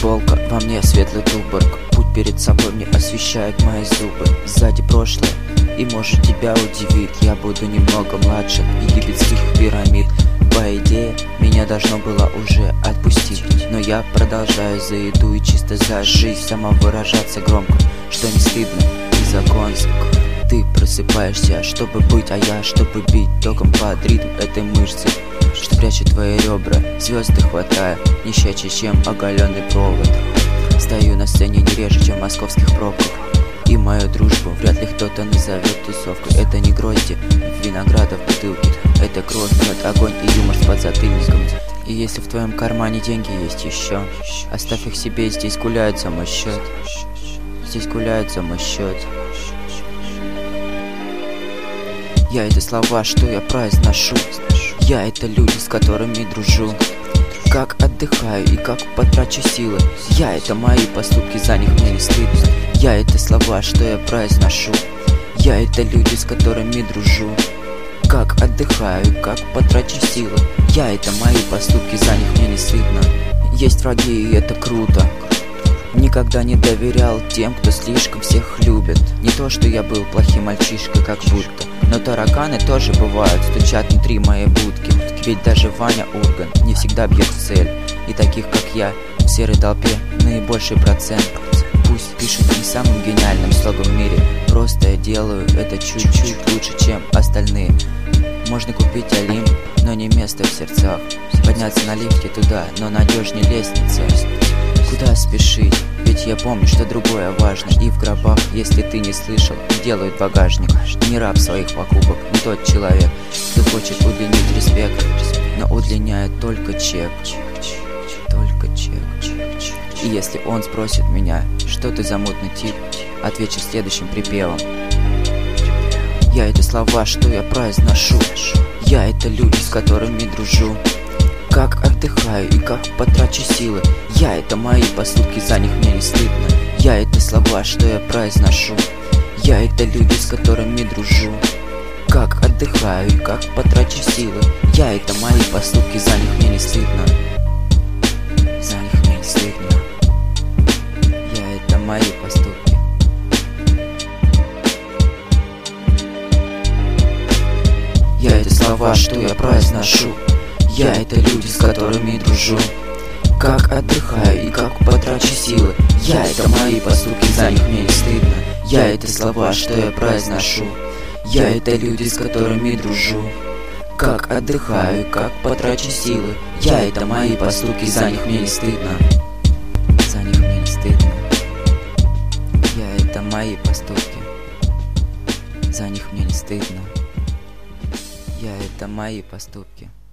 футболка, во мне светлый туборг. Путь перед собой мне освещает мои зубы. Сзади прошлое, и может тебя удивит. Я буду немного младше египетских пирамид. По идее, меня должно было уже отпустить, но я продолжаю за еду и чисто за жизнь. Самовыражаться громко, что не стыдно, и закон. Ты просыпаешься, чтобы быть, а я, чтобы бить током под ритм этой мышцы, что прячет твои ребра. Звезды хватаю, не чаще, чем оголенный провод. Стою на сцене не реже, чем в московских пробках. И мою дружбу вряд ли кто-то назовет тусовкой. Это не грозди, винограда в бутылке. Это кровь, мед, огонь и юмор с подзатыльником. И если в твоем кармане деньги есть еще, оставь их себе, здесь гуляют за мой счет. Здесь гуляют за мой счет. Я — это слова, что я произношу. Я — это люди, с которыми дружу. Как отдыхаю и как потрачу силы. Я — это мои поступки, за них мне не стыдно. Я — это слова, что я произношу. Я — это люди, с которыми дружу. Как отдыхаю и как потрачу силы. Я — это мои поступки, за них мне не стыдно. Есть враги, и это круто. Никогда не доверял тем, кто слишком всех любит. Не то, что я был плохим мальчишкой, как будто, но тараканы тоже бывают, стучат внутри моей будки. Ведь даже Ваня Ургант не всегда бьет в цель. И таких, как я, в серой толпе наибольший процент. Пусть пишут не самым гениальным слогом в мире, просто я делаю это чуть-чуть лучше, чем остальные. Можно купить Олимп, но не место в сердцах. Подняться на лифте туда, но надежнее лестницы. Куда спешить? Ведь я помню, что другое важно. И в гробах, если ты не слышал, делают багажник. Не раб своих покупок, не тот человек, кто хочет удлинить респект, но удлиняет только чек. Только чек. И если он спросит меня, что ты за мутный тип, отвечу следующим припевом. Я — это слова, что я произношу. Я — это люди, с которыми дружу. Как отдыхаю и как потрачу силы. Я — это мои поступки, за них мне не стыдно. Я — это слова, что я произношу. Я — это люди, с которыми дружу. Как отдыхаю и как потрачу силы. Я — это мои поступки, за них мне не стыдно. За них мне не стыдно. Я — это мои поступки. Я — это слова, что я произношу. Я — это люди, с которыми дружу. Как отдыхаю и как потрачу силы. Я — это мои поступки, за них мне не стыдно. Я — это слова, что я произношу. Я — это люди, с которыми дружу. Как отдыхаю и как потрачу силы. Я — это мои поступки, за них мне не стыдно. За них мне не стыдно. Я — это мои поступки. За них мне не стыдно. Я — это мои поступки.